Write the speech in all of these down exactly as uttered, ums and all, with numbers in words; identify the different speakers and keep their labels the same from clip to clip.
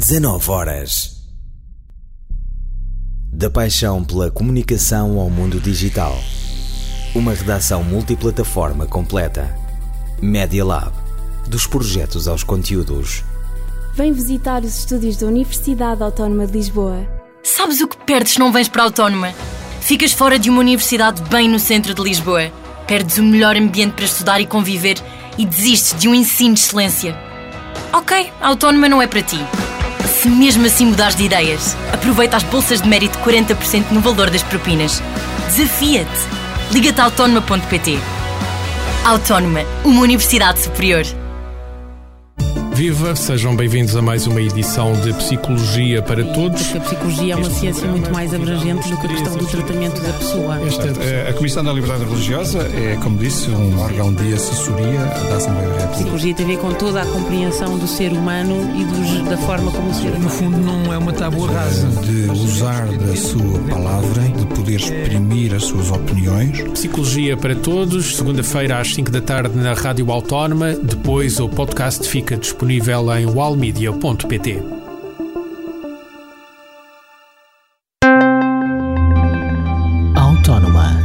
Speaker 1: dezanove horas. Da paixão pela comunicação ao mundo digital. Uma redação multiplataforma completa. Media Lab. Dos projetos aos conteúdos.
Speaker 2: Vem visitar os estúdios da Universidade Autónoma de Lisboa.
Speaker 3: Sabes o que perdes se não vens para a Autónoma? Ficas fora de uma universidade bem no centro de Lisboa. Perdes o melhor ambiente para estudar e conviver e desistes de um ensino de excelência. Ok, a Autónoma não é para ti. Se mesmo assim mudares de ideias, aproveita as bolsas de mérito quarenta por cento no valor das propinas. Desafia-te. Liga-te a autónoma ponto pt. Autónoma, uma universidade superior.
Speaker 4: Viva, sejam bem-vindos a mais uma edição de Psicologia para Todos.
Speaker 5: Porque a psicologia é uma este ciência muito mais abrangente do que a questão do tratamento da pessoa.
Speaker 6: Esta, a Comissão da Liberdade Religiosa é, como disse, um órgão de assessoria da Assembleia da República.
Speaker 5: A psicologia tem a ver com toda a compreensão do ser humano e dos, da forma como o ser humano...
Speaker 7: No fundo, não é uma tábua rasa.
Speaker 6: De usar da sua palavra, de poder exprimir as suas opiniões.
Speaker 4: Psicologia para Todos, segunda-feira às cinco da tarde na Rádio Autónoma. Depois o podcast fica disponível disponível em walmedia ponto pt.
Speaker 1: Autónoma.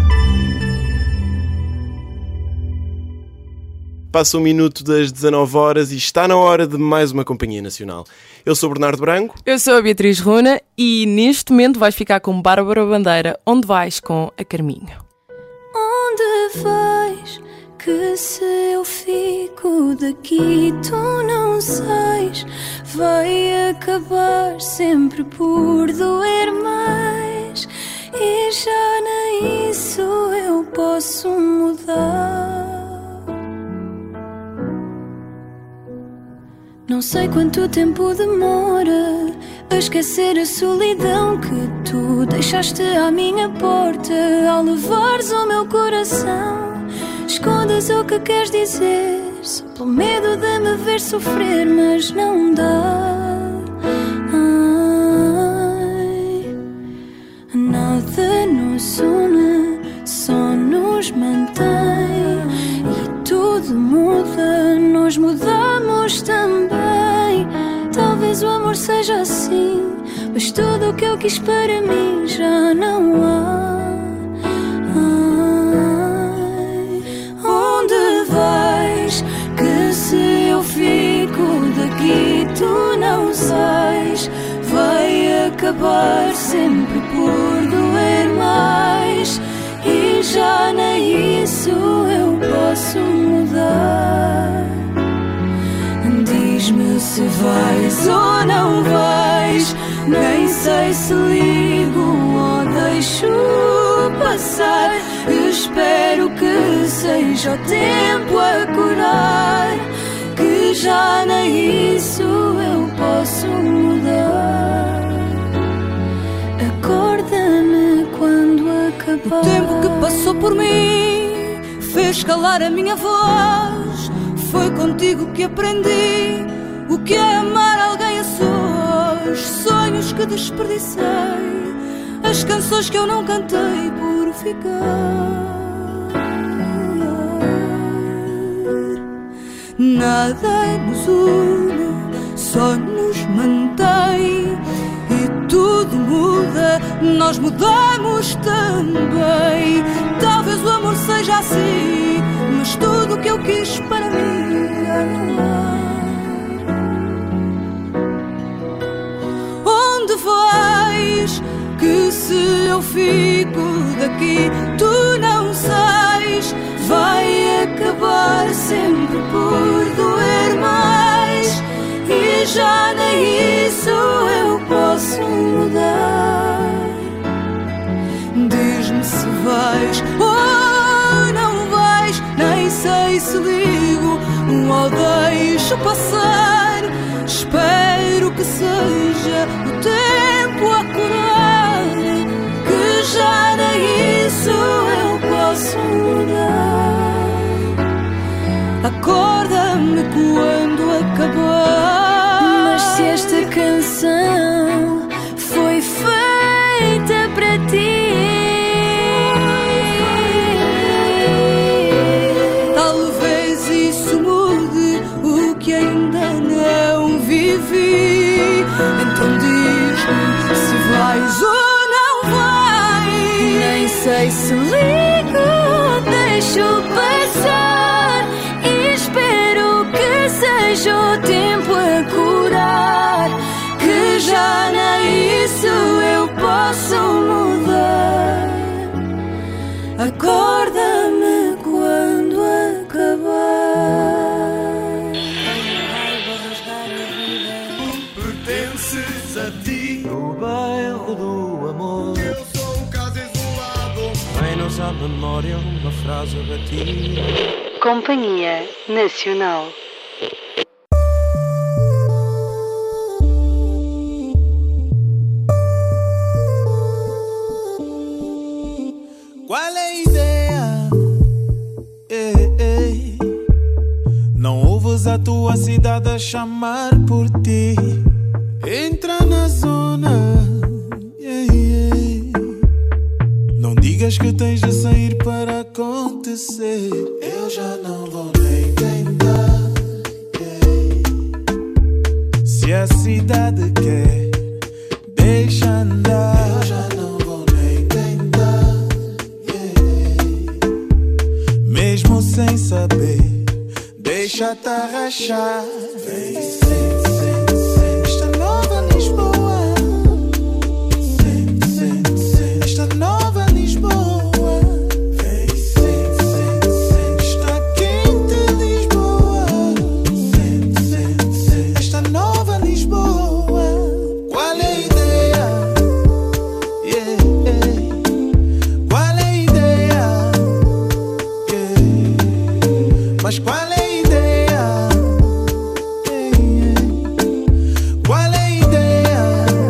Speaker 8: Passa um minuto das dezanove horas e está na hora de mais uma Companhia Nacional. Eu sou Bernardo Branco.
Speaker 9: Eu sou a Beatriz Runa e neste momento vais ficar com Bárbara Bandeira. Onde vais com a Carminho?
Speaker 10: Onde vais? Que se eu fico daqui tu não sais, vai acabar sempre por doer mais, e já nem isso eu posso mudar. Não sei quanto tempo demora a esquecer a solidão que tu deixaste à minha porta ao levares o meu coração. Escondes o que queres dizer, só pelo medo de me ver sofrer, mas não dá. Ai, nada nos une, só nos mantém. E tudo muda, nós mudamos também. Talvez o amor seja assim, mas tudo o que eu quis para mim já não há. Que se eu fico daqui tu não sais, vai acabar sempre por doer mais, e já nem isso eu posso mudar. Diz-me se vais ou não vais, nem sei se ligo ou deixo passar. Espero que seja o tempo a curar, que já nem isso eu posso mudar. Acorda-me quando acabar.
Speaker 11: O tempo que passou por mim fez calar a minha voz. Foi contigo que aprendi o que é amar alguém a sós. Sonhos que desperdicei, as canções que eu não cantei por ficar. Nada nos une, só nos mantém. E tudo muda, nós mudamos também. Talvez o amor seja assim, mas tudo o que eu quis para mim já não há. Onde vais? Que se eu fico daqui tu não sais, vai acabar sempre por doer mais, e já nem isso eu posso mudar. Diz-me se vais ou não vais, nem sei se ligo ou deixo passar. Espero que seja o tempo a curar, que já nem isso eu posso mudar. Acorda-me quando acabar.
Speaker 10: Mas se esta canção foi feita para ti,
Speaker 11: talvez isso mude o que ainda não vivi. mais um não vem.
Speaker 10: Nem sei se ligo ou deixo passar, e espero que seja o tempo a curar, que já nem isso eu posso mudar. Acorda-me quando acabar.
Speaker 12: Pertences a ti, no bairro do amor. Eu sou um caso isolado. Vem-nos à memória uma frase batida.
Speaker 13: Companhia Nacional.
Speaker 12: Qual é a ideia? Ei, ei. Não ouves a tua cidade a chamar por ti. Entra na zona. Ei, ei. Não digas que tens de sair para acontecer. Eu já não vou nem tentar. Ei. Se a cidade quer, deixa andar. Eu já não vou nem tentar. Mesmo sem saber, deixa-te arrachar. Vem, sente, sente, sente esta nova Lisboa. Sente, sente, sente esta nova Lisboa. Vem, sente, sente, sente esta quente Lisboa. Sente, sente, sente esta nova Lisboa. Qual é a ideia? Yeah, yeah. Qual é a ideia? Mas qual é a ideia? Qual é a ideia?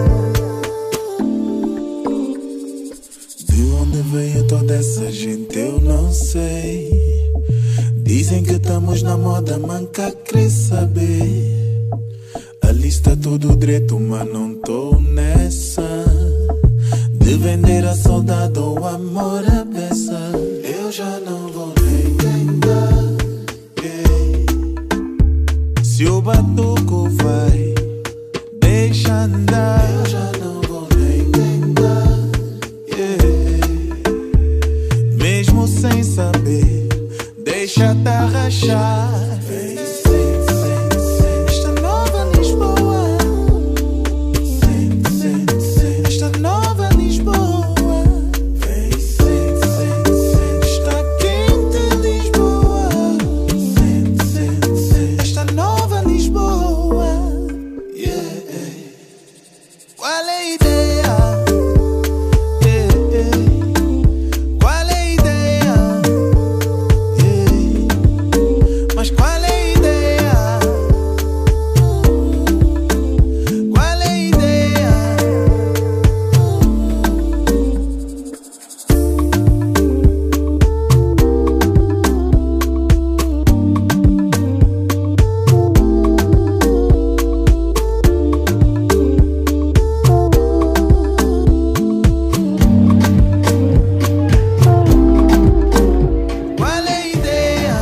Speaker 12: De onde veio toda essa gente eu não sei. Dizem que estamos na moda, manca querer saber. A lista todo direito, mas não tô nessa. De vender a saudade ou amor a beça. Eu já não vou nem tentar. Se o batuco vai, deixa andar. Eu já não vou nem tentar. Yeah. Mesmo sem saber, deixa-te arrachar. Vem, sente, sente, sente esta nova Lisboa. Sente, sente, sente esta nova Lisboa. Vem, sente, sente, sente esta quente Lisboa. Sente, sente, sente esta nova Lisboa. Yeah. Qual é a ideia? Yeah, yeah. Qual é a ideia? Yeah. Mas qual é a ideia? Qual é a ideia? Qual é a ideia?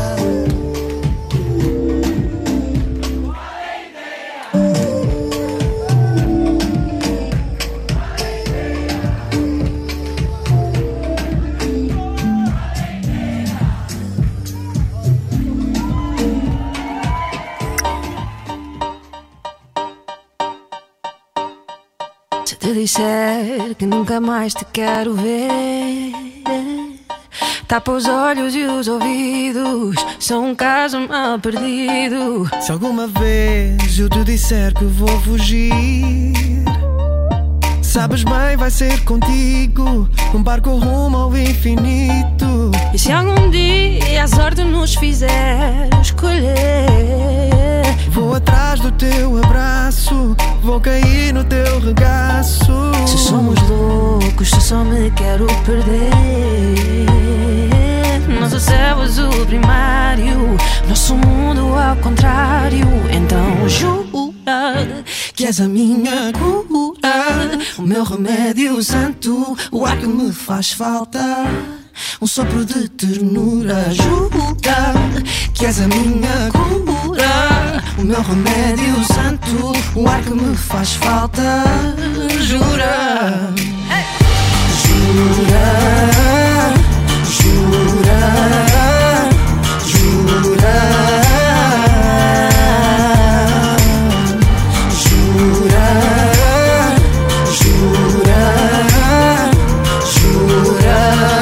Speaker 10: Se te disser que nunca mais te quero ver, tapa os olhos e os ouvidos, sou um caso mal perdido.
Speaker 12: Se alguma vez eu te disser que vou fugir, sabes bem, vai ser contigo um barco rumo ao infinito.
Speaker 10: E se algum dia a sorte nos fizer escolher,
Speaker 12: vou atrás do teu abraço, vou cair no teu regaço.
Speaker 10: Se somos loucos, se só me quero perder, nosso céu azul primário, nosso mundo ao contrário. Então jura que és a minha cura, o meu remédio santo, o ar que me faz falta, um sopro de ternura. Jura que és a minha cura,
Speaker 11: o meu remédio santo, o ar que me faz falta. Jura, jura, jura, jura, jura, jura, jura.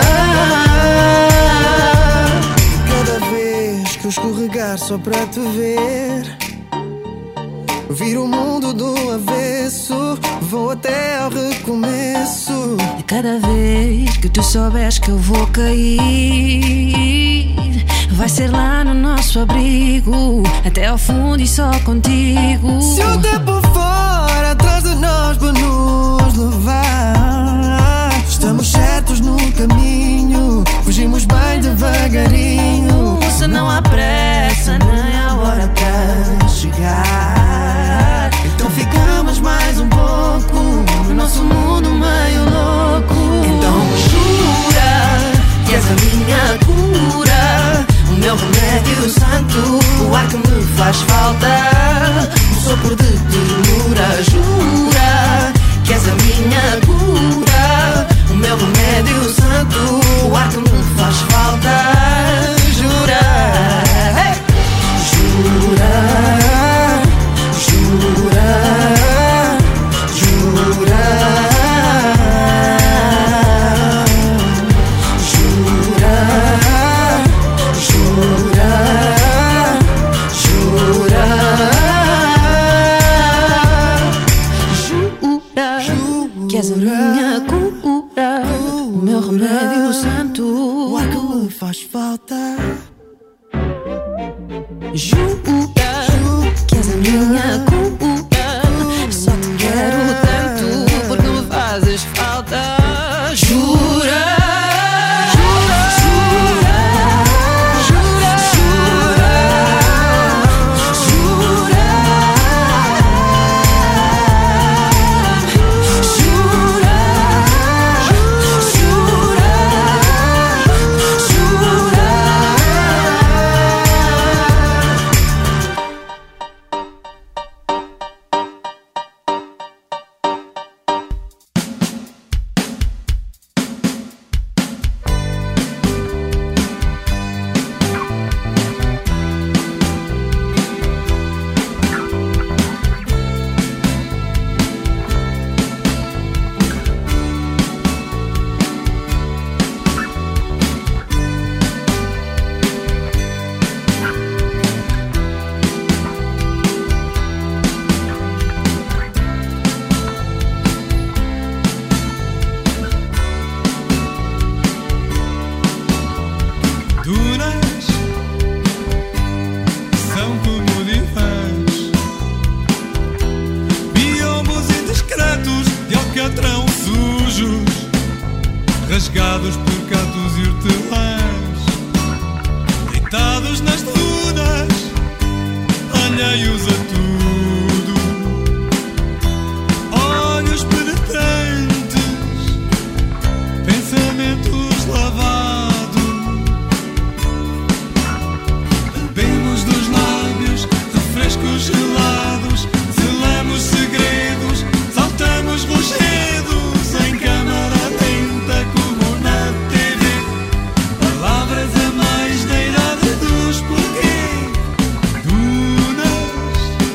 Speaker 11: Cada vez que eu escorregar só para te ver, vir o mundo do avesso, vou até ao recomeço. E cada vez que tu souberes que eu vou cair, vai ser lá no nosso abrigo, até ao fundo e só contigo. Se o tempo for atrás de nós para nos levar, estamos certos no caminho, fugimos bem devagarinho. Se não há pressa nem há hora para chegar, então ficamos mais um pouco no nosso mundo meio louco. Então jura que és a minha cura, o meu remédio santo, o ar que me faz falta, um sopro de ternura. Jura que és a minha cura, o meu remédio santo, o ar que me faz falta. Jura, hey! Jura, jura, jura, jura, jura, jura, jura, que és a minha cura, o meu remédio santo, o ar que me faz falta. Jura que és a minha cura, só te quero tanto porque me fazes falta. Jura, jura, jura, jura, jura, jura, jura,
Speaker 12: rasgados por catos e hortelãs, deitados nas dunas, alheios a tudo, olhos penetrantes, pensamentos lavados, bebemos dos lábios refrescos gelados, selamos segredos, saltamos rochedos em câmara lenta como na T V, palavras a mais da idade dos porquê, dunas,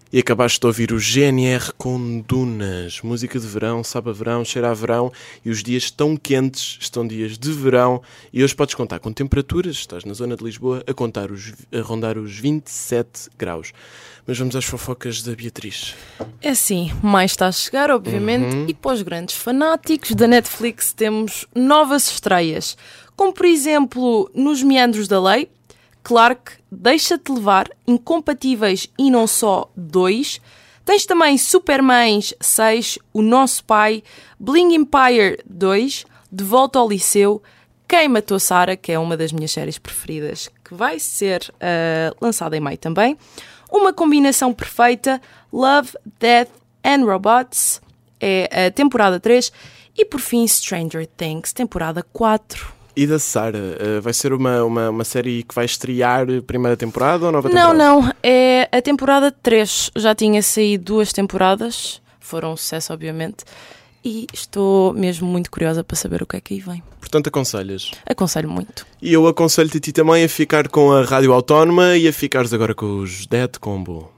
Speaker 8: E acabaste de ouvir o G N R com Dunas, música de verão, sabe a verão, cheira a verão, e os dias estão quentes, estão dias de verão, e hoje podes contar com temperaturas, estás na zona de Lisboa, a, contar os, a rondar os vinte e sete graus. Mas vamos às fofocas da Beatriz.
Speaker 9: É assim, mais está a chegar, obviamente, uhum. E para os grandes fanáticos da Netflix temos novas estreias, como por exemplo, Nos Meandros da Lei, Clark, Deixa-te Levar, Incompatíveis e Não Só dois. Tens também Supermães seis, O Nosso Pai, Bling Empire dois, De Volta ao Liceu, Quem Matou Sarah, que é uma das minhas séries preferidas, que vai ser uh, lançada em maio também. Uma Combinação Perfeita, Love, Death and Robots, é a temporada três. E por fim Stranger Things, temporada quatro.
Speaker 8: E da Sarah, uh, vai ser uma, uma, uma série que vai estrear primeira temporada ou nova temporada?
Speaker 9: Não, não, é a temporada três. Já tinha saído duas temporadas, foram um sucesso obviamente, e estou mesmo muito curiosa para saber o que é que aí vem.
Speaker 8: Portanto, aconselhas?
Speaker 9: Aconselho muito.
Speaker 8: E eu aconselho-te a ti também a ficar com a Rádio Autónoma e a ficares agora com os Dead Combo.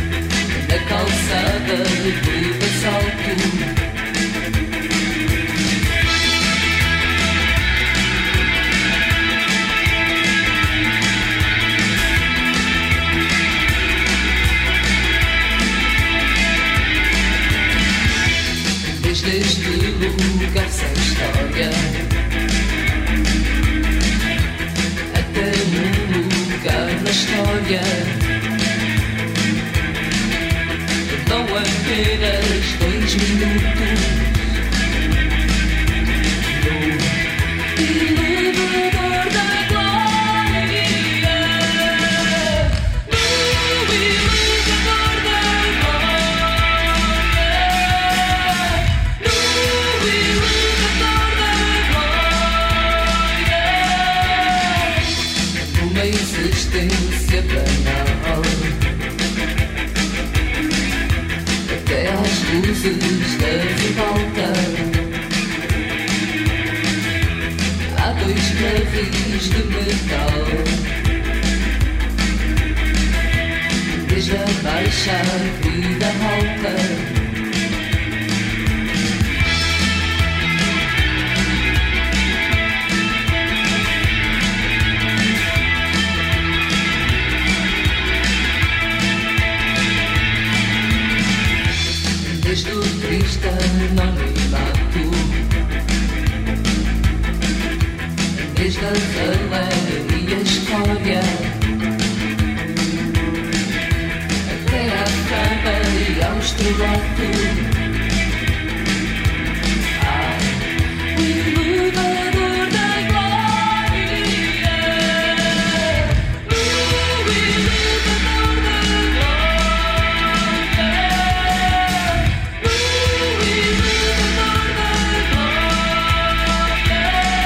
Speaker 14: calçada de assalto. desde este lugar sem história até um lugar na história. Dão apenas dois minutos no elevador da glória. No elevador da glória. No elevador da glória. Numa existência banal, até às luzes da ribalta há dois barris de metal, desde a baixa à vida alta. Desde o triste anonimato, desde a rala e a escória, até à fama e ao estrelato. Há o elevador da glória. No elevador da glória. No elevador da glória.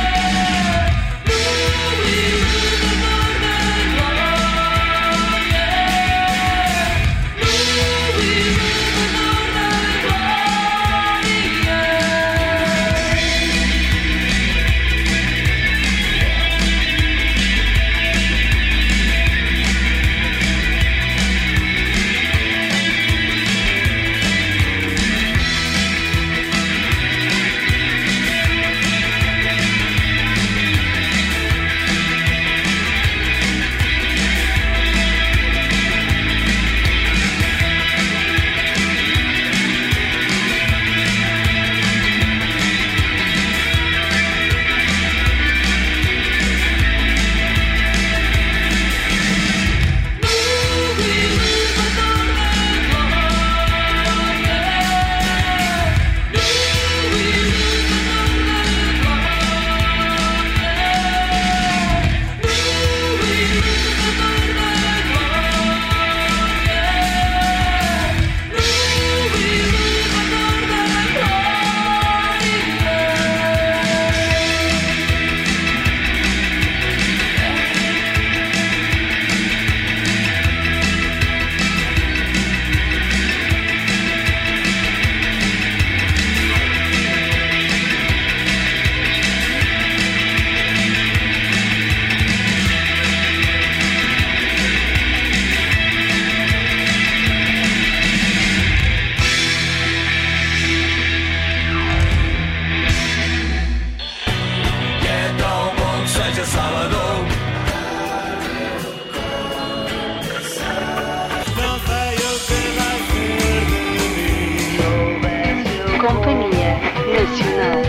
Speaker 13: Companhia Nacional.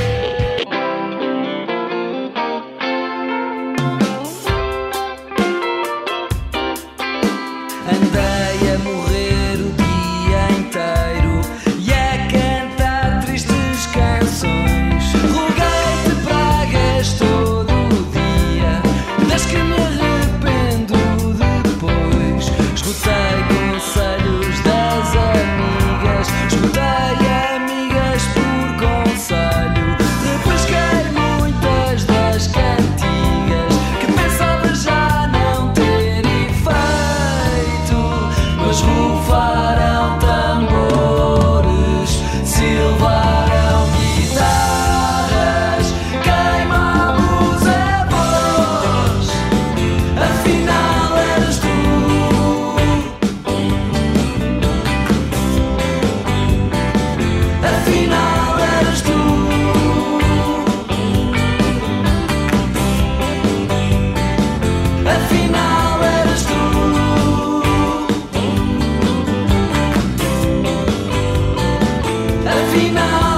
Speaker 14: Andei a morrer o dia inteiro e a cantar tristes canções. Roguei-te pragas todo o dia, das que me arrependo depois. Escutei conselhos das amigas, escutei amigas por conselho. Repesquei muitas das cantigas que pensava já não ter efeito, mas rufaram tambores, silvaram guitarras, queimamos a voz. Afinal eras tu. Afinal eras tu. Afinal eras tu. Afinal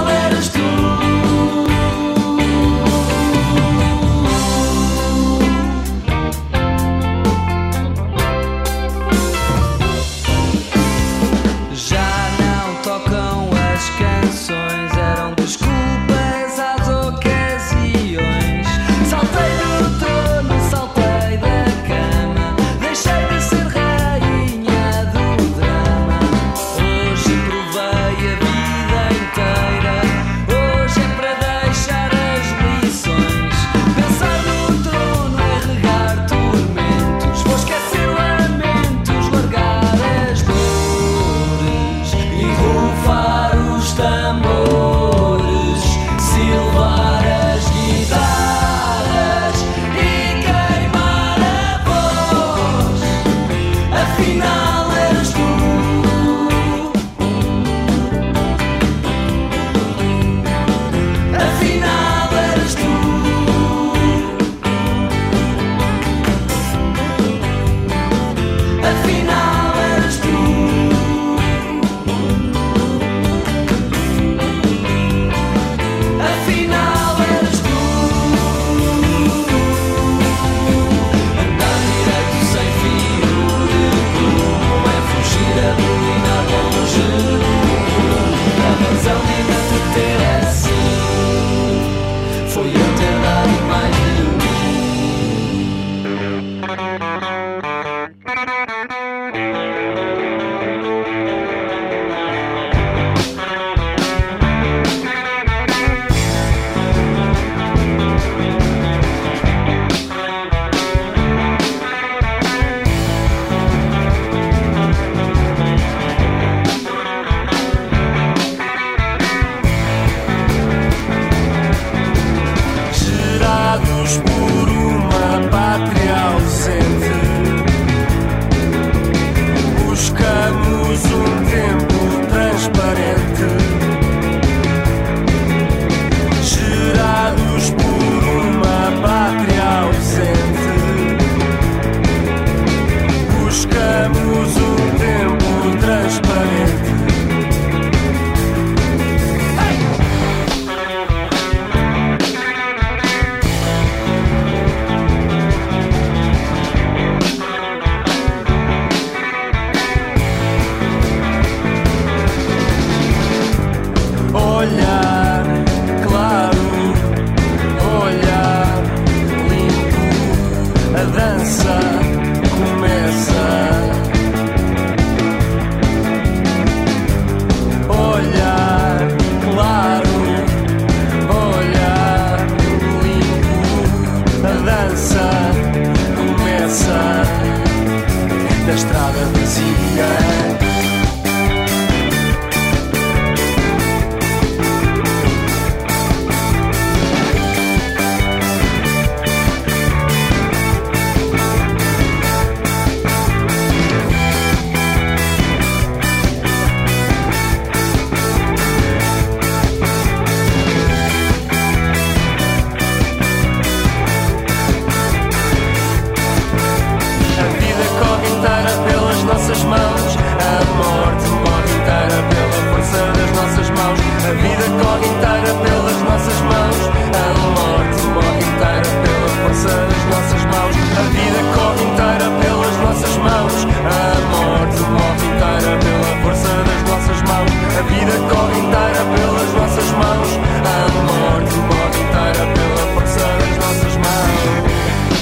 Speaker 15: inteira pelas nossas mãos. A morte morre inteira pela força das nossas mãos. A vida corre inteira pelas nossas mãos. A morte morre inteira pela força das nossas mãos. A vida corre inteira pelas nossas mãos. A morte morre inteira pela força das nossas mãos.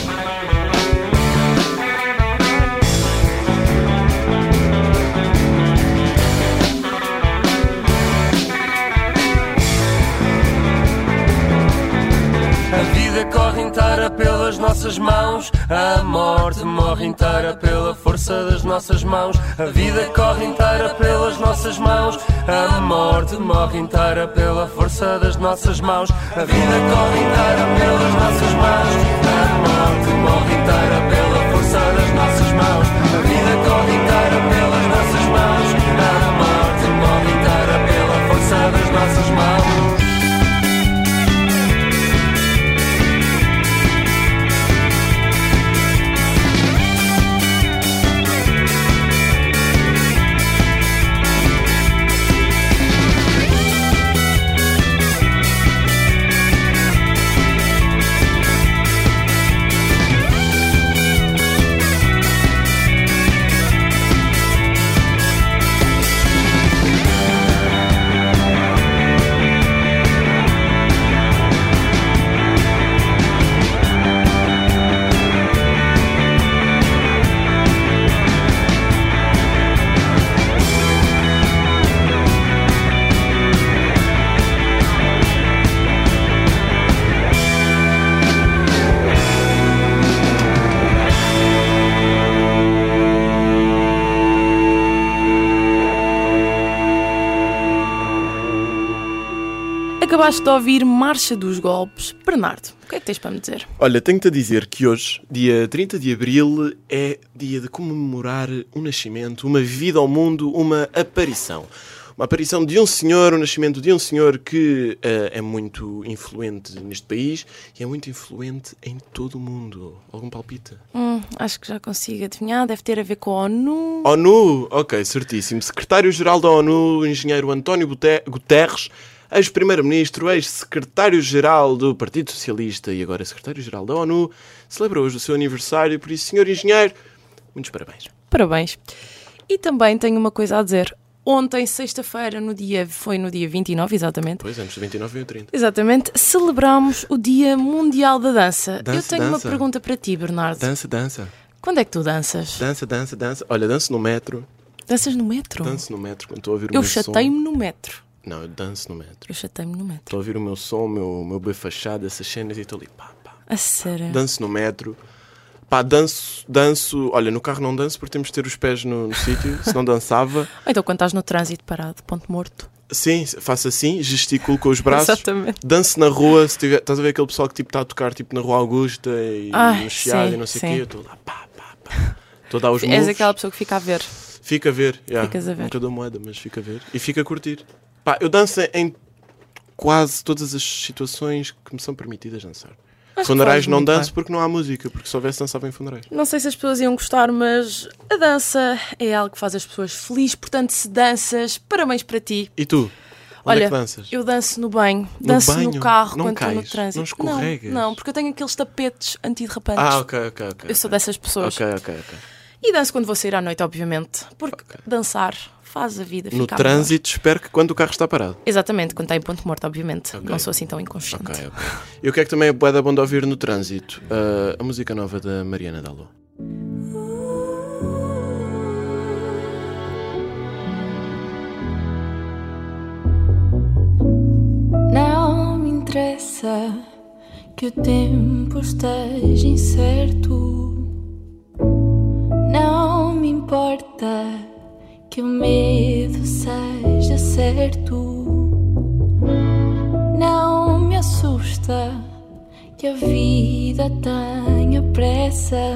Speaker 15: A vida corre inteira pelas nossas mãos. A morte morre inteira pela força das nossas mãos. A vida corre inteira pelas nossas mãos. A morte morre inteira pela força das nossas mãos. A vida corre inteira pelas nossas mãos. A morte morre inteira pela força das nossas mãos. A vida corre inteira pelas nossas mãos. A morte morre inteira pela força das nossas mãos.
Speaker 9: Acabaste de ouvir Marcha dos Golpes. Bernardo, o que é que tens para me dizer?
Speaker 8: Olha, tenho-te a dizer que hoje, dia trinta de abril, é dia de comemorar um nascimento, uma vida ao mundo, uma aparição. Uma aparição de um senhor, o nascimento de um senhor que uh, é muito influente neste país e é muito influente em todo o mundo. Algum palpite?
Speaker 9: Hum, acho que já consigo adivinhar. Deve ter a ver com a ONU.
Speaker 8: ONU? Ok, certíssimo. Secretário-Geral da ONU, o engenheiro António Guterres, ex-primeiro-ministro, ex-secretário-geral do Partido Socialista e agora secretário-geral da ONU, celebra hoje o seu aniversário. Por isso, senhor engenheiro, muitos parabéns.
Speaker 9: Parabéns. E também tenho uma coisa a dizer. Ontem, sexta-feira, no dia, foi no dia vinte e nove, exatamente.
Speaker 8: Pois, antes do vinte e nove veio o trinta.
Speaker 9: Exatamente. Celebramos o Dia Mundial da Dança.
Speaker 8: Dança,
Speaker 9: Eu tenho
Speaker 8: dança.
Speaker 9: uma pergunta para ti, Bernardo.
Speaker 8: Dança, dança.
Speaker 9: Quando é que tu danças?
Speaker 8: Dança, dança, dança. Olha, danço no metro.
Speaker 9: Danças no metro?
Speaker 8: Danço no metro quando estou a ouvir o
Speaker 9: Eu
Speaker 8: meu som.
Speaker 9: chatei-me no metro.
Speaker 8: Não, eu danço no metro.
Speaker 9: Eu chatei-me no metro.
Speaker 8: Estou a ouvir o meu som, o meu, meu boi fachado, essas cenas e estou ali, pá, pá.
Speaker 9: A sério?
Speaker 8: Danço no metro. Pá, danço, danço... Olha, no carro não danço porque temos de ter os pés no, no sítio, se não dançava.
Speaker 9: Ou então quando estás no trânsito parado, ponto morto.
Speaker 8: Sim, faço assim, gesticulo com os braços.
Speaker 9: Exatamente.
Speaker 8: Danço na rua, se tiver, estás a ver aquele pessoal que tipo, está a tocar tipo, na Rua Augusta e
Speaker 9: Ai,
Speaker 8: no Chiado
Speaker 9: sim,
Speaker 8: e não sei o
Speaker 9: sim.
Speaker 8: quê, eu estou lá, pá, pá, pá. Estou a dar os
Speaker 9: És
Speaker 8: moves.
Speaker 9: aquela pessoa que fica a ver.
Speaker 8: Fica a ver, yeah.
Speaker 9: Ficas a ver.
Speaker 8: Nunca dou moeda, mas fica a ver. E fica a curtir. Pá, eu danço em quase todas as situações que me são permitidas dançar.
Speaker 9: Acho
Speaker 8: Funerais
Speaker 9: que
Speaker 8: não
Speaker 9: muito
Speaker 8: danço
Speaker 9: bem.
Speaker 8: porque não há música, porque se houvesse dançava em funerais.
Speaker 9: Não sei se as pessoas iam gostar, mas a dança é algo que faz as pessoas felizes. Portanto, se danças, parabéns para ti.
Speaker 8: E tu? Onde
Speaker 9: Olha,
Speaker 8: é que danças?
Speaker 9: eu danço no banho, danço
Speaker 8: banho?
Speaker 9: no carro
Speaker 8: Não
Speaker 9: quando estou no
Speaker 8: cais?
Speaker 9: trânsito.
Speaker 8: Não escorregas?
Speaker 9: Não, não, porque eu tenho aqueles tapetes antiderrapantes.
Speaker 8: Ah, ok, ok, ok.
Speaker 9: Eu sou dessas pessoas.
Speaker 8: Ok, ok, ok.
Speaker 9: E danço quando vou sair à noite, obviamente. Porque dançar faz a vida
Speaker 8: No
Speaker 9: ficar
Speaker 8: trânsito, espero que quando o carro está parado.
Speaker 9: melhor. Exatamente, quando está em ponto morto, obviamente.
Speaker 8: Ok.
Speaker 9: Não sou assim tão inconsciente.
Speaker 8: Ok, ok. E o que é que também é bué da bom de ouvir no trânsito? Uh, a música nova da Mariana Dallo.
Speaker 10: Não me interessa que o tempo esteja incerto. Não me importa que o medo seja certo. Não me assusta que a vida tenha pressa.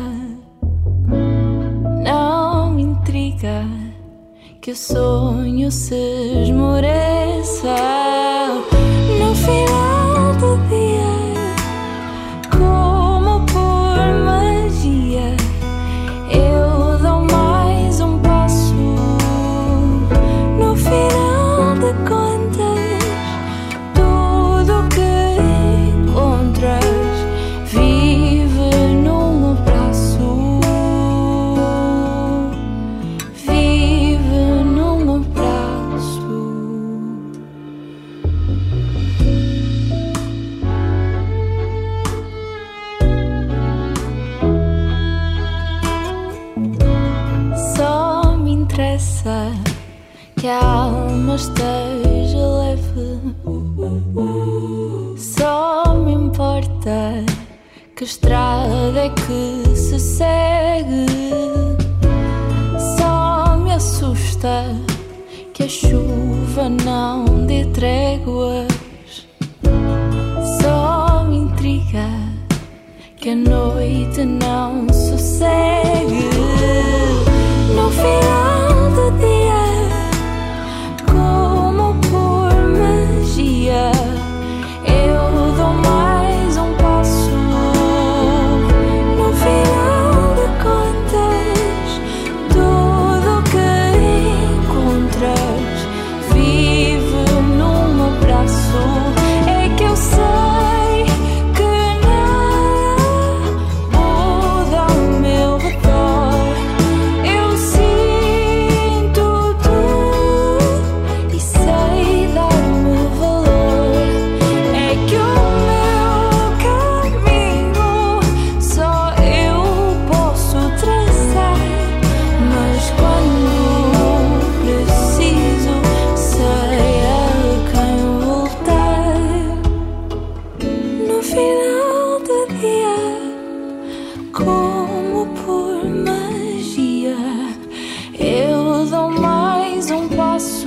Speaker 10: Não me intriga que o sonho se esmoreça. No final do dia, como por magia, eu dou mais um passo. No final de contas, que a alma esteja leve. Só me importa que estrada é que se segue. Só me assusta que a chuva não dê tréguas. Só me intriga que a noite não sossegue. No final do dia, como por magia, eu dou mais um passo. No final de contas, tudo que encontras vive num abraço. É que eu sei que nada muda ao meu redor. Eu sinto tudo e sei dar-me valor. É que o meu caminho só eu posso traçar, mas quando preciso sei a quem voltar. No final do dia, como por magia, eu dou mais um passo.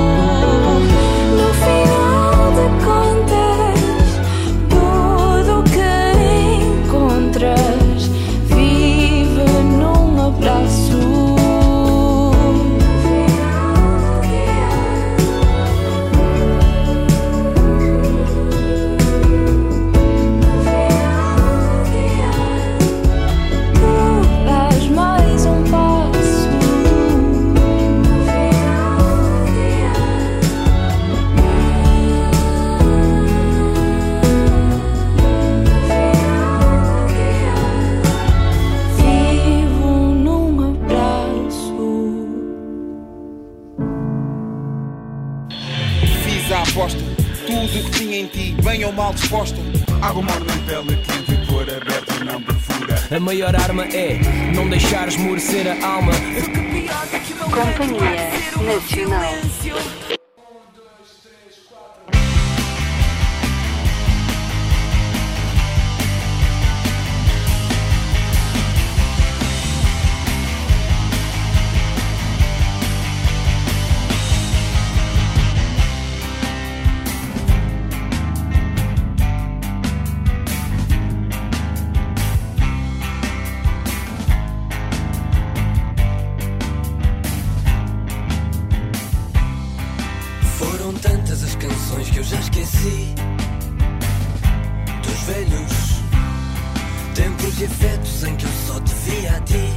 Speaker 10: No final de contas, tudo que encontras vive num abraço. Tu dás mais um passo. Vivo num abraço.
Speaker 16: Fiz a aposta, tudo o que tinha em ti, bem ou mal disposta. Água morna em pele quente e cor aberta não perfura.
Speaker 17: A maior arma é não deixar esmorecer a alma.
Speaker 13: Companhia Nacional.
Speaker 18: Foram tantas as canções que eu já esqueci dos velhos tempos e afetos em que eu só te via a ti.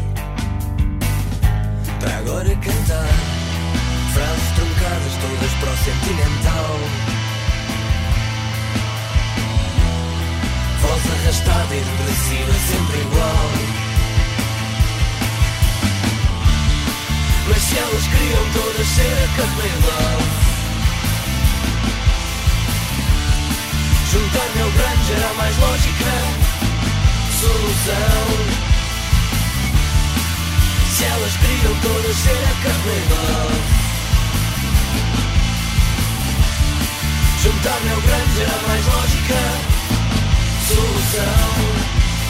Speaker 18: Para agora cantar frases truncadas todas para o sentimental. Voz arrastada e depressiva sempre igual. Mas se elas queriam todas ser a Courtney Love, juntar-me ao grande era a mais lógica solução. Se elas queriam todas ser a Courtney Love, juntar-me ao grande era a mais lógica solução.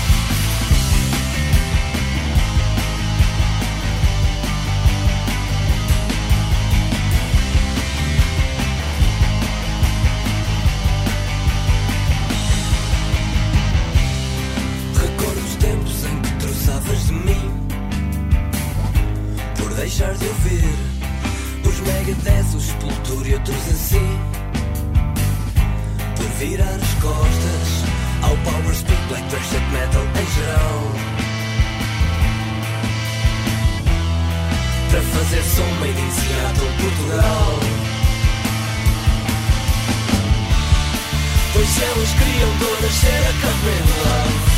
Speaker 18: Deixar de ouvir os Megadeth, os Sepultura e outros assim, por virar as costas ao Power Speed, Black Thrash, Death Metal em geral, para fazer som made in Seattle, Portugal. Pois elas queriam todas ser a Courtney Love,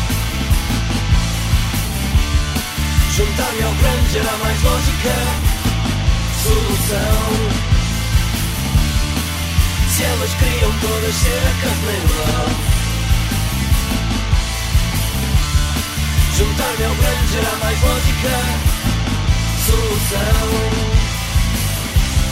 Speaker 18: juntar-me ao grande era a mais lógica solução. Se elas queriam todas ser a Courtney Love, juntar-me ao grande era a mais lógica solução.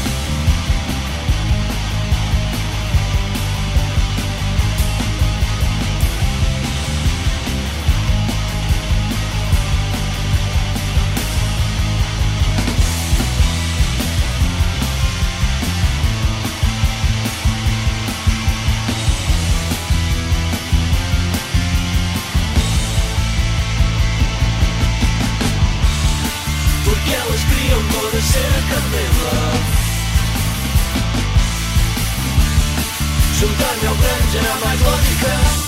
Speaker 18: juntar-me ao grande era mais lógica.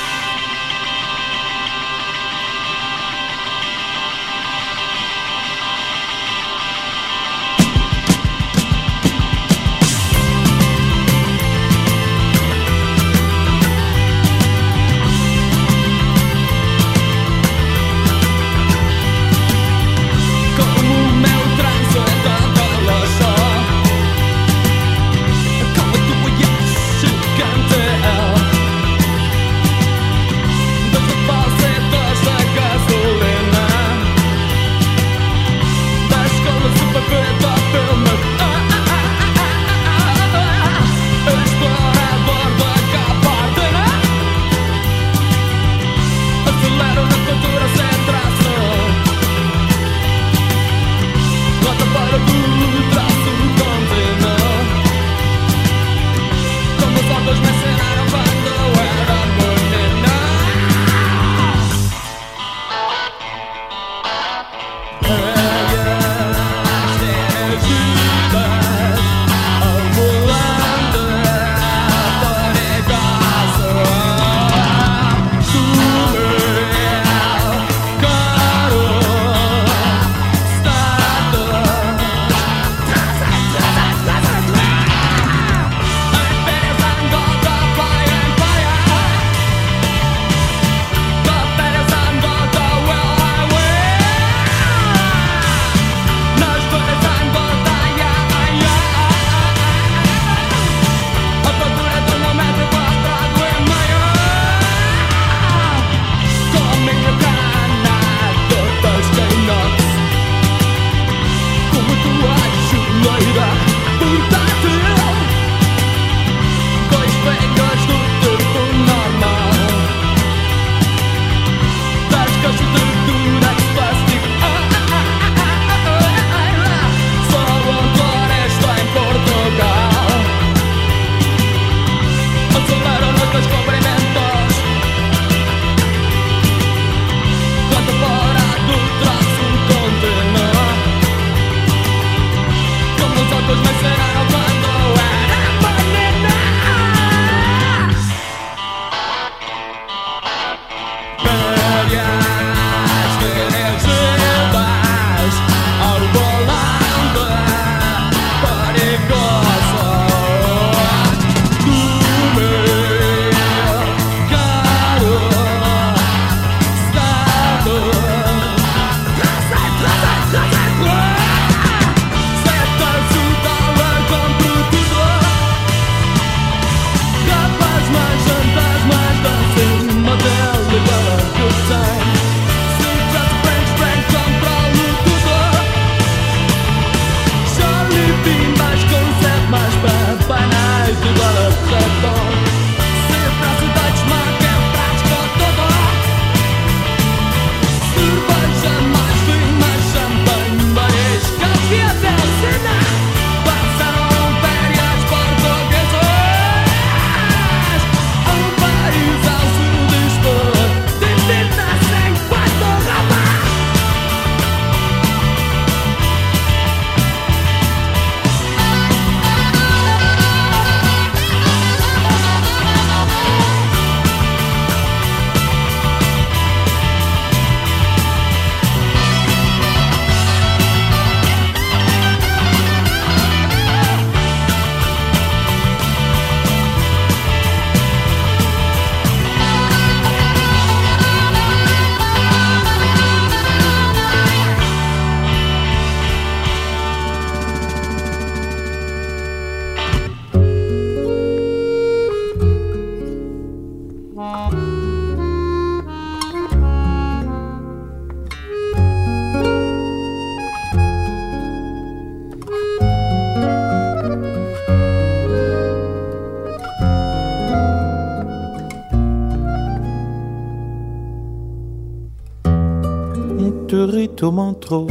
Speaker 19: te ris, tu mens trop,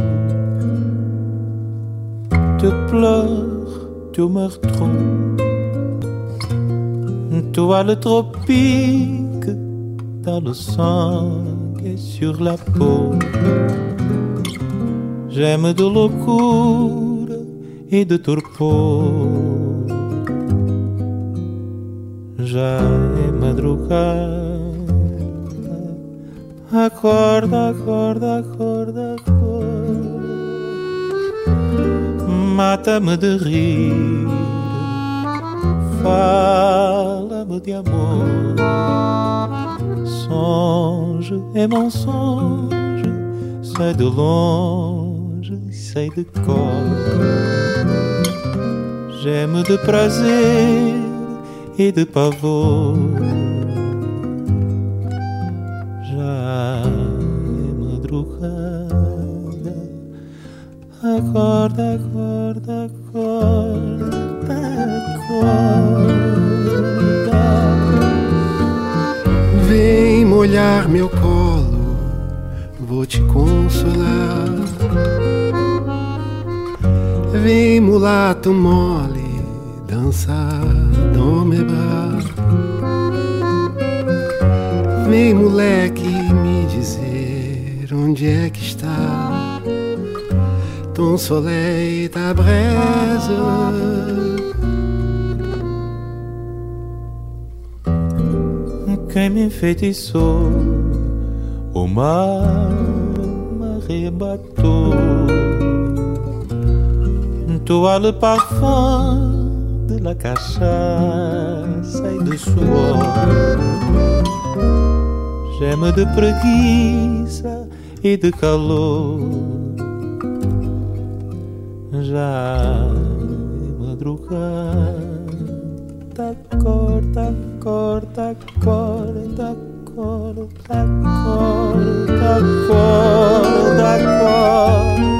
Speaker 19: tu pleures, tu meurs trop, tu as le tropique dans le sang et sur la peau. J'aime de loucura et de torpor, já é madrugada. Acorda, acorda, acorda, acorda. Mata-me de rir, fala-me de amor. Songe é bom songe, sei de longe, sei de cor. Geme de prazer e de pavor. Já é madrugada. Acorda, acorda, acorda, acorda.
Speaker 20: Vem molhar meu colo, vou te consolar. Vem mulato mole, dançar dans mes bras. Vem moleque me dizer onde é que está ton soleil, ta braise.
Speaker 19: Quem me enfeitiçou, o mar me arrebatou. Toi le parfum de la cachaça e do suor. Geme de preguiça e de calor. Já é madrugada. Acorda, acorda, acorda, acorda, acorda, acorda, acorda.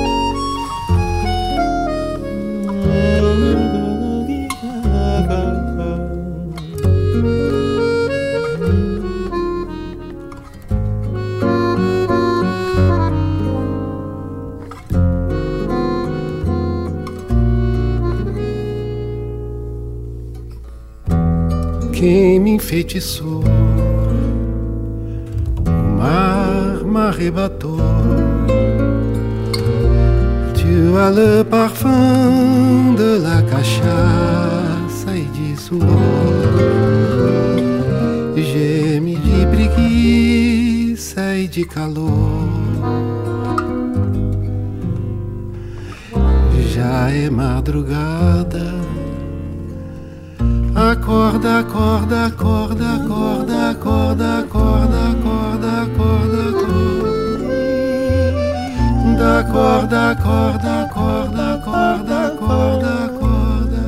Speaker 20: Quem me enfeitiçou, o mar me arrebatou. Tu as le parfum de la cachaça e de suor. Geme de preguiça e de calor. Já é madrugada. Acorda, acorda, acorda, acorda, acorda, acorda, acorda, acorda, acorda, acorda, acorda, acorda, acorda, acorda, acorda.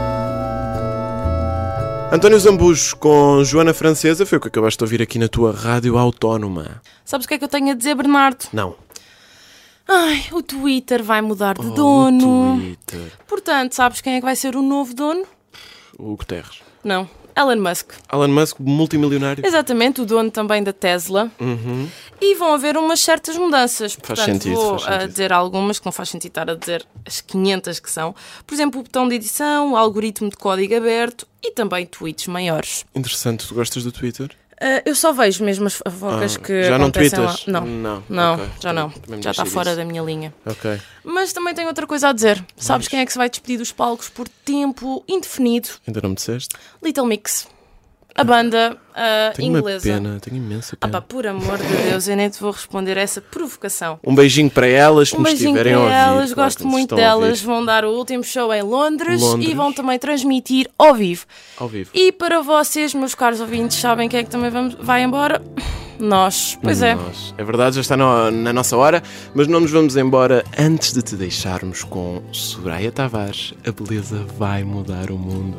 Speaker 8: António Zambujo com Joana Francesa foi o que acabaste de ouvir aqui na tua Rádio Autónoma.
Speaker 9: Sabes o que é que eu tenho a dizer, Bernardo?
Speaker 8: Não.
Speaker 9: Ai, o Twitter vai mudar de
Speaker 8: Oh,
Speaker 9: dono.
Speaker 8: o Twitter.
Speaker 9: Portanto, sabes quem é que vai ser o novo dono?
Speaker 8: O Guterres.
Speaker 9: Não, Elon Musk.
Speaker 8: Elon Musk, multimilionário.
Speaker 9: Exatamente, o dono também da Tesla.
Speaker 8: Uhum.
Speaker 9: E vão haver umas certas mudanças.
Speaker 8: Faz
Speaker 9: Portanto,
Speaker 8: sentido,
Speaker 9: vou
Speaker 8: faz sentido.
Speaker 9: a dizer algumas que não faz sentido estar a dizer as quinhentas que são. Por exemplo, o botão de edição, o algoritmo de código aberto e também tweets maiores.
Speaker 8: Interessante. Tu gostas do Twitter?
Speaker 9: Uh, eu só vejo mesmo as fofocas
Speaker 8: Ah,
Speaker 9: que
Speaker 8: já não
Speaker 9: acontecem lá.
Speaker 8: tweetas?
Speaker 9: Não,
Speaker 8: Não,
Speaker 9: não,
Speaker 8: ok.
Speaker 9: já não.
Speaker 8: Também me
Speaker 9: Já está
Speaker 8: deixei
Speaker 9: fora
Speaker 8: disso.
Speaker 9: da minha linha.
Speaker 8: Ok.
Speaker 9: Mas também tenho outra coisa a dizer. Sabes quem é que se vai despedir dos palcos por tempo indefinido?
Speaker 8: Ainda não me disseste?
Speaker 9: Little Mix. A banda uh,
Speaker 8: Tenho
Speaker 9: inglesa.
Speaker 8: uma pena, tenho imensa
Speaker 9: Ah
Speaker 8: pena.
Speaker 9: pá, por amor de Deus, eu nem te vou responder a essa provocação.
Speaker 8: Um beijinho para elas, se
Speaker 9: Um
Speaker 8: nos
Speaker 9: beijinho
Speaker 8: estiverem
Speaker 9: para
Speaker 8: a ouvir.
Speaker 9: elas,
Speaker 8: claro,
Speaker 9: gosto
Speaker 8: que nos
Speaker 9: muito
Speaker 8: estão a ouvir.
Speaker 9: delas. Vão dar o último show em Londres,
Speaker 8: Londres.
Speaker 9: e vão também transmitir ao vivo.
Speaker 8: Ao vivo.
Speaker 9: E para vocês, meus caros ouvintes, sabem quem é que também vamos, vai embora? Nós. Pois é.
Speaker 8: Nós. É verdade, já está no- na nossa hora, mas não nos vamos embora antes de te deixarmos com Soraya Tavares. A beleza vai mudar o mundo.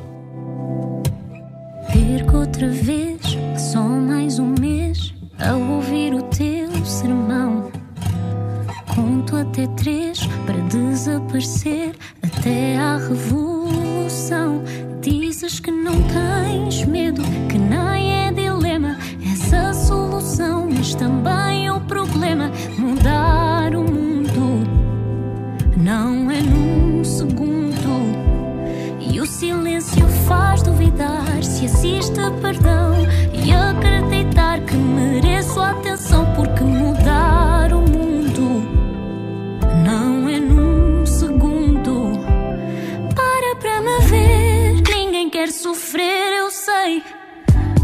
Speaker 10: Perco outra vez, só mais um mês a ouvir o teu sermão. Conto até três para desaparecer até à revolução. Dizes que não tens medo, que nem é dilema, és a solução, mas também o problema. Mudar o mundo não é num segundo. E o silêncio faz duvidar se existe perdão e acreditar que mereço atenção, porque mudar o mundo não é num segundo. Para para me ver, ninguém quer sofrer, eu sei.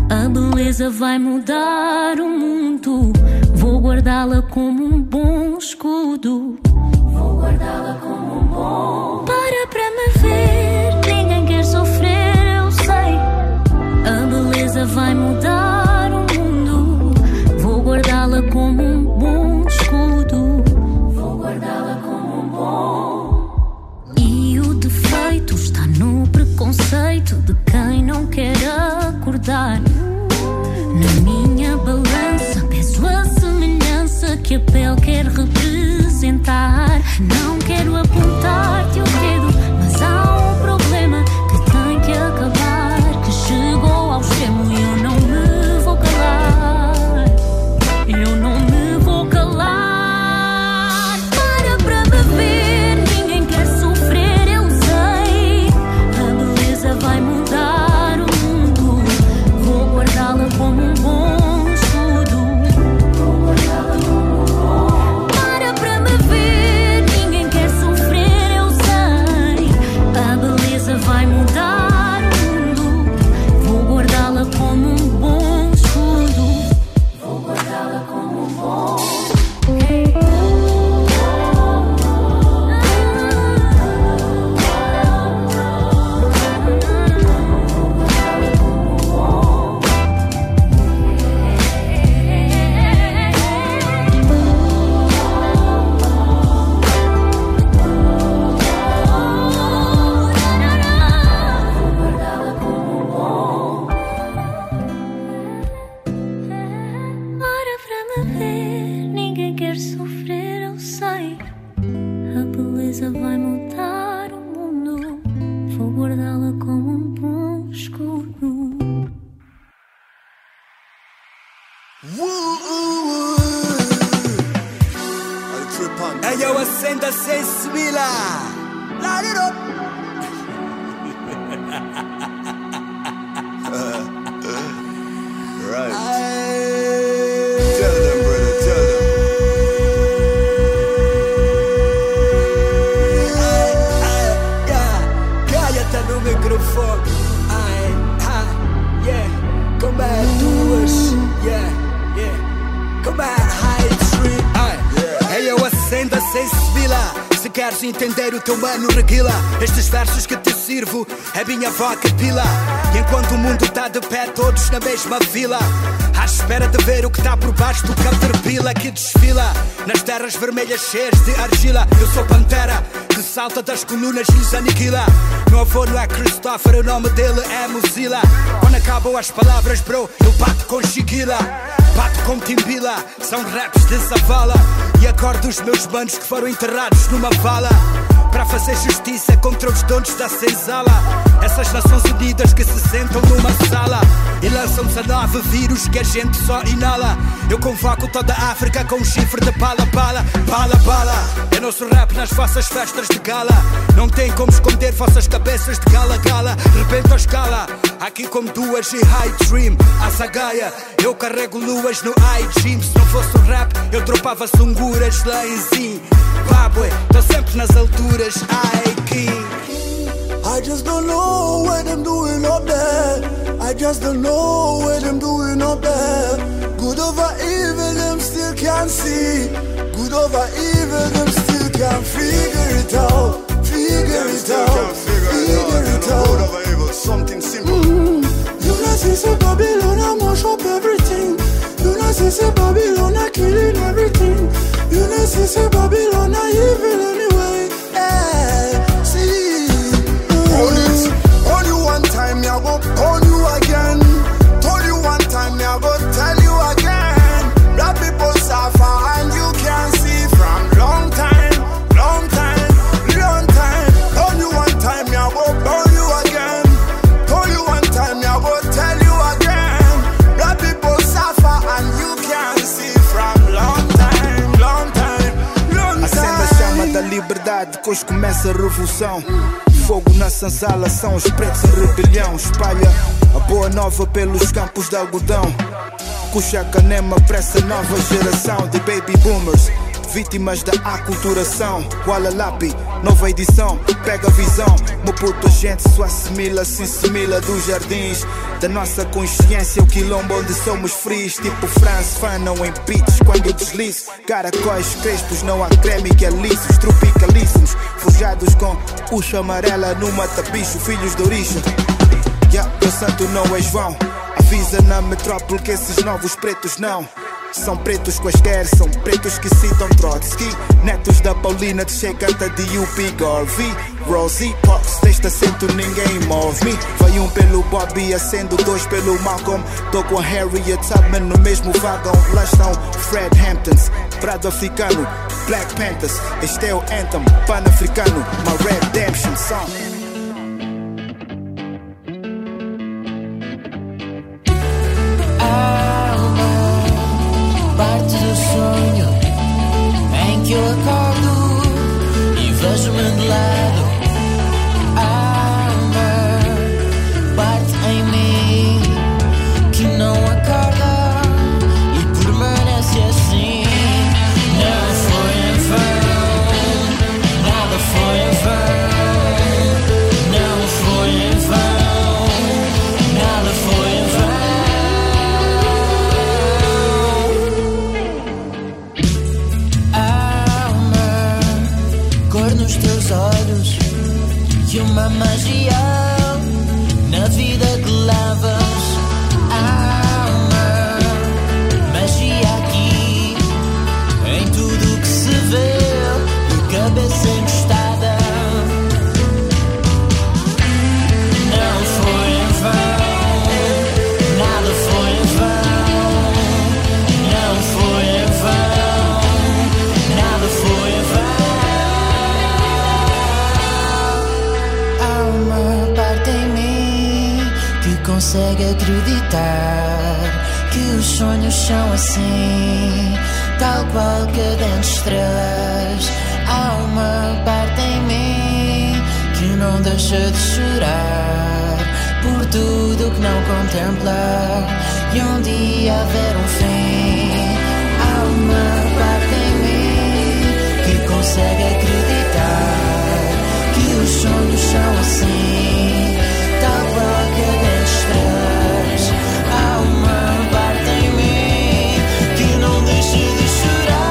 Speaker 10: A beleza vai mudar o mundo. Vou guardá-la como um bom escudo. Vou guardá-la como um bom. Para para me ver, ninguém quer sofrer, eu sei. A beleza vai mudar o mundo. Vou guardá-la como um bom escudo. Vou guardá-la como um bom. E o defeito está no preconceito de quem não quer acordar. Na minha balança peso a semelhança que a pele quer representar. Não quero apontar-te o dedo, mas há um problema que tem que acabar, que chegou ao extremo e eu não me vou calar. Eu não me vou calar. Para para me ver, ninguém quer sofrer, eu sei. A beleza vai mudar o mundo. Vou guardá-la como um bom escudo. Vou guardá-la como um bom. Para para me ver, ninguém quer sofrer, eu sei. A beleza vai mudar o mundo. Vou guardá-la como um bom escudo. Vou guardá-la como um bom. Para para me ver, ninguém quer sofrer, eu sei. A beleza vai mudar o mundo. Vou guardá-la como um bom escudo.
Speaker 18: Hey yo, acenda sensibila. Light it up. Right. Tell them, brother, tell them. Ai, ai, yeah. Cállate no microfone. Ai, ai, yeah. Come back, duas. Yeah, yeah. Come back, high street. Ai, hey eu acenda sensibila. Se queres entender o teu mano, reguila. Estes versos que te sirvo é minha vaca pila. E enquanto o mundo tá de pé, todos na mesma fila, à espera de ver o que tá por baixo do caterpillar que desfila nas terras vermelhas cheias de argila. Eu sou Pantera, que salta das colunas e os aniquila. Meu avô não é Christopher, o nome dele é Mozilla. Quando acabam as palavras, bro, eu bato com Chiquila. Bato com Timbila, são raps de Zavala. E acordo os meus manos que foram enterrados numa vala, para fazer justiça contra os donos da senzala. Essas Nações Unidas que se sentam numa sala e lançam dezenove vírus que a gente só inala. Eu convoco toda a África com um chifre de bala, bala, bala, bala. Eu não sou rap nas vossas festas de gala. Não tem como esconder vossas cabeças de gala, gala. Rebento a escala, aqui como duas e high dream. A Zagaia, eu carrego luas no iGym. Se não fosse o rap, eu dropava sunguras lá em Zimbábue. Tô sempre nas alturas, I king.
Speaker 21: I just don't know what I'm doing up there. I just don't know what I'm doing up there. Good over evil, them still can't see. Good over evil, them still can't figure it out. Figure it out. Figure it out. Good over evil, something simple. Mm-hmm. You know, see, say Babylon, I mash up everything. You know, see, say Babylon, I killing everything. You know, see, say Babylon, I evil anyway. Yeah, see. Hold it. Hold you one time, me I go hold you again. Told you one time, me I go tell you again. Black people suffer and you can see from long time, long time, long time. Hold you one time, me I go hold you again. Told you one time, me I go tell you again. Black people suffer and you can see from long time, long time, long time.
Speaker 22: Acende a chama da liberdade, que hoje começa a revolução. Fogo na senzala, são os pretos em rebelião. Espalha a boa nova pelos campos de algodão. Cuxa Canema para essa nova geração de baby boomers, vítimas da aculturação. Kuala Lumpur, nova edição, pega a visão. Meu puto, a gente só assimila, se assimila dos jardins da nossa consciência, o quilombo onde somos frios. Tipo Franz Fanon em beats quando deslizo. Caracóis crespos, não há creme que alisos. Tropicalíssimos, forjados com puxa amarela no mata-bicho. Filhos de origem, yeah, meu santo não é João. Avisa na metrópole que esses novos pretos não são pretos quaisquer, são pretos que citam Trotsky. Netos da Paulina de Che canta de U P Garvey. Rosie Parks, deste assento ninguém move-me. Vai um pelo Bobby, acendo dois pelo Malcolm. Tô com a Harriet Tubman no mesmo vagão. Lá estão Fred Hamptons, Prado africano, Black Panthers. Este é o anthem pan-africano, my redemption song.
Speaker 2: Parte do sonho em que eu acordo e vejo-me de lado. Há uma parte em mim que não acorda e permanece assim. Não foi em vão, nada foi em vão. Não foi em vão, nada foi em vão. Nos teus olhos e uma magia na vida que lavas. Há uma magia aqui em tudo que se vê, de cabeça encostada. Não foi em vão, nada foi em vão. Não foi em vão, nada foi em vão. Consegue acreditar que os sonhos são assim, tal qual cadentes estrelas. Há uma parte em mim que não deixa de chorar por tudo que não contempla e um dia haver um fim. Há uma parte em mim que consegue acreditar que os sonhos são assim, tal qual cadentes estrelas. Há uma parte em mim que não deixa de chorar.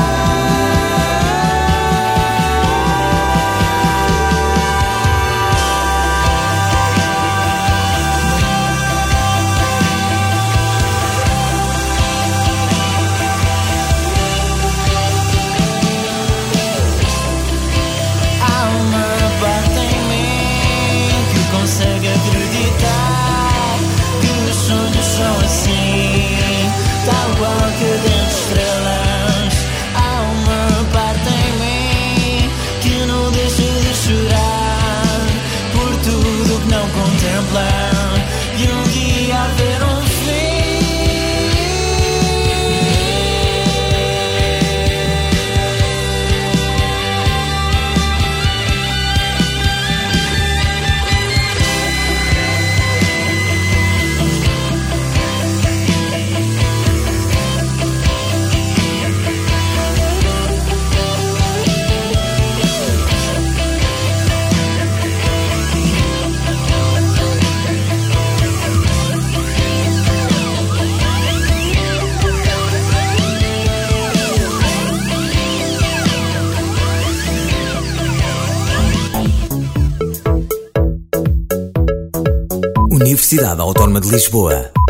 Speaker 2: Há uma parte em mim que consegue acreditar que os sonhos são assim, tal qual cadentes estrelas. Há uma parte em mim que não deixa de chorar por tudo que não contempla e um dia haver um fim.
Speaker 1: Universidade Autónoma de Lisboa.